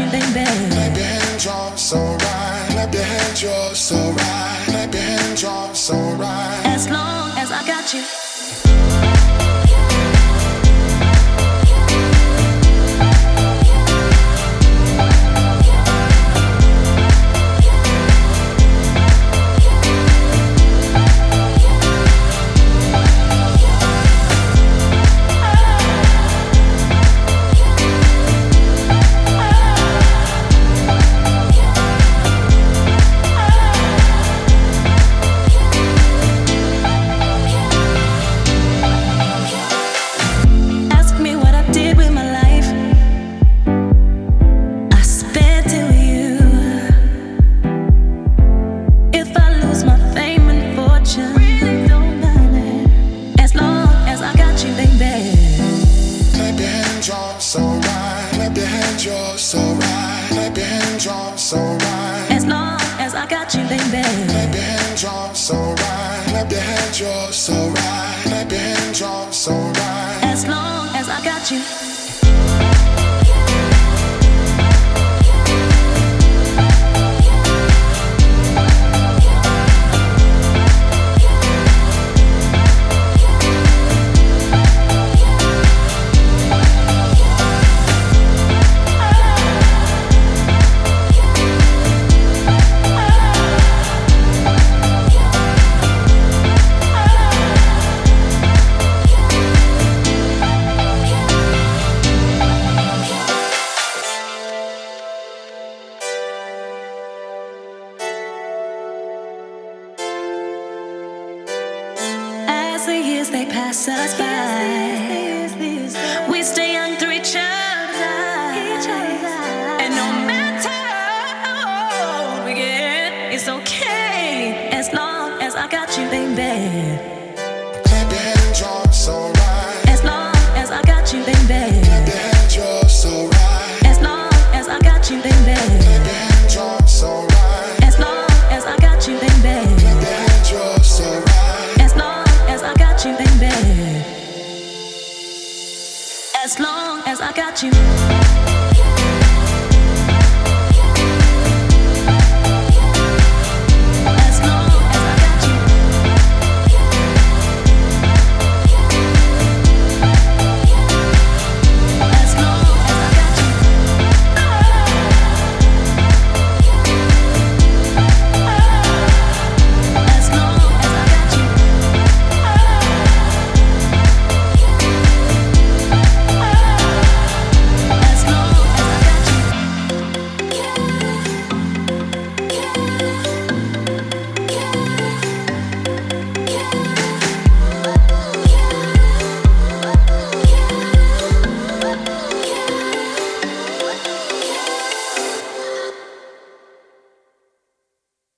baby. Clap your hands, you're so right. Clap your hands, you're so right. Clap your hands, you're so right. As long as I got you. As long as I got you, baby. Clap your hands, you're so right. Clap your hands, you're so right. Clap your hands, you're so right. As long as I got you. As the years they pass us by, we stay young through each other's eyes. And no matter how old we get, it's okay as long as I got you, baby. Clap your hands, you're so right. As long as I got you, baby. Clap your hands, you're so right. As long as I got you, baby. Clap your hands, you're so right. As long as I got you, baby. Clap your hands, you're so right. As long as I got you, baby. As long as I got you.